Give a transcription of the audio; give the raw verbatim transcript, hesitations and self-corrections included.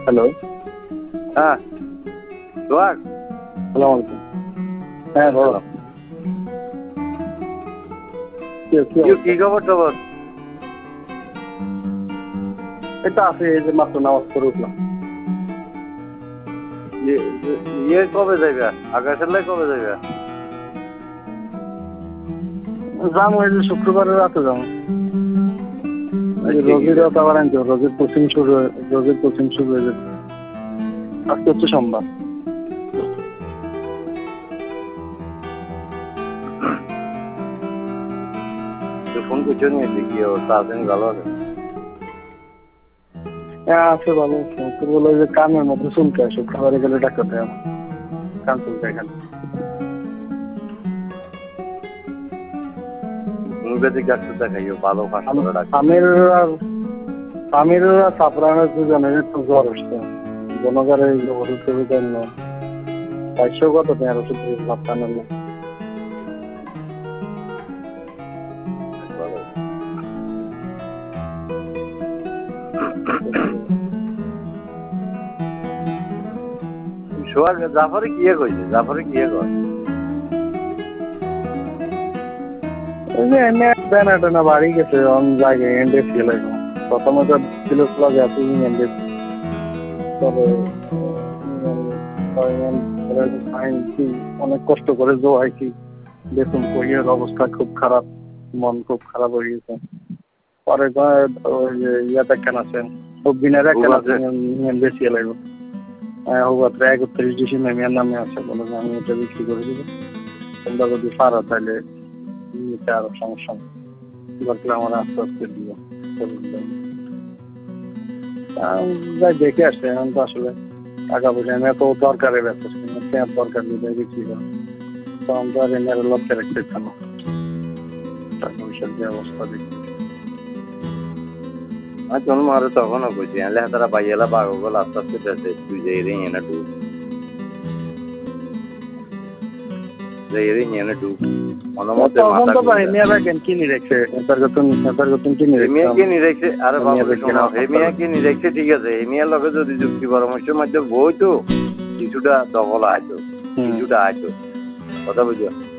Hello, হ্যাঁ সোহাগ, সালাম আলাইকুম। হ্যাঁ বলো। কি কি কি অবস্থা? কি খবর টবর? এটা আছে, এই যে মাত্র নামাজ পড়ে উঠলাম। ইয়ে ইয়ে কবে যাইবা? আকাশের লাই কবে যাইবা? যাম ওই যে শুক্রবারের রাতে যাম। আজকে কি রোজির বার? রাত আবার আনতে হবে। রোজির পশ্চিম শুরু হয়ে রোজির পশ্চিম শুরু হয়ে যাবে। আজকে হচ্ছে সোমবার। তুই ফোন করছো নিয়ে কি অবস্থা আছেন? ভালো আছেন? হ্যাঁ আছে, ভালো আছে। তোর বলে যে কানের মধ্যে চুলকায়, শুক্রবারে গেলে ডাক্তার দেয় আমার। কান চুলকায় খালি। হোমিওপ্যাথিক ডাক্তার দেখাইও, ভালো ফাঁস আম- করে ডাক্তার। আমির আর আমির আর সাফরানের দুজনের একটু জ্বর আসছে। জনগণের এই ওষুধ টষুধ আনলো। চারশো কত টাকার ওষুধ দিয়েছে সাফরানের না। ভালো। সোহাগ জাফরে কিয়ে কইছে? জাফরে কিয়ে কয়? ওই যে এনে ব্যানা টেনা বাড়ি গেছে অন জায়গায় এন্ডে ছিল। প্রথমে তো ছিল প্লাজা তুই এন্ডে তবে অনেক কষ্ট করে জোয়াইছি। দেখুন কইয়ের অবস্থা খুব খারাপ, মন খুব খারাপ হয়ে গেছে। পরে কয় ওই যে ইয়াতে কেন আছেন সবদিনের কেন আছেন বেশি লাগবে। হ্যাঁ হোক একত্রিশ ডিসেম্বর মেয়ের নামে আছে, বলে যে আমি এটা বিক্রি করে দিব, তোমরা যদি পারো তাহলে নিতে আরো সমস্যা নেই। দরকার আমার আস্তে আস্তে দিব। যাই দেখে আসছে এখন তো আসলে টাকা পয়সা আমি এত দরকারে ব্যস্ত ছিলাম, দরকার নিয়ে বিক্রি করো তখন তো আর এনার লক্ষ্যে রাখতে কেন টাকা পয়সার যে অবস্থা দেখি। আর তোর মারে তখনও কইছি এলে তারা বাইয়েলা বাগল আস্তে আস্তে দেশে তুই যাই রে এনে ঢুক যাই রে এনে ঢুক অনুমতে তখন মাথা তো ঘুরে হেমিয়া ব্যাগেন কিনে রেখেছে নেতার গতন নেতার গতন কিনে রেখেছে। হেমিয়াকে নিরেখছে আরে বাবু শোনো, হেমিয়াকে নিরেখছে ঠিক আছে, হেমিয়ার লগে যদি যুক্তি পরামর্শের মধ্যে বই তো কিছুটা দখল আইতো, কিছুটা আইতো কথা বুঝো।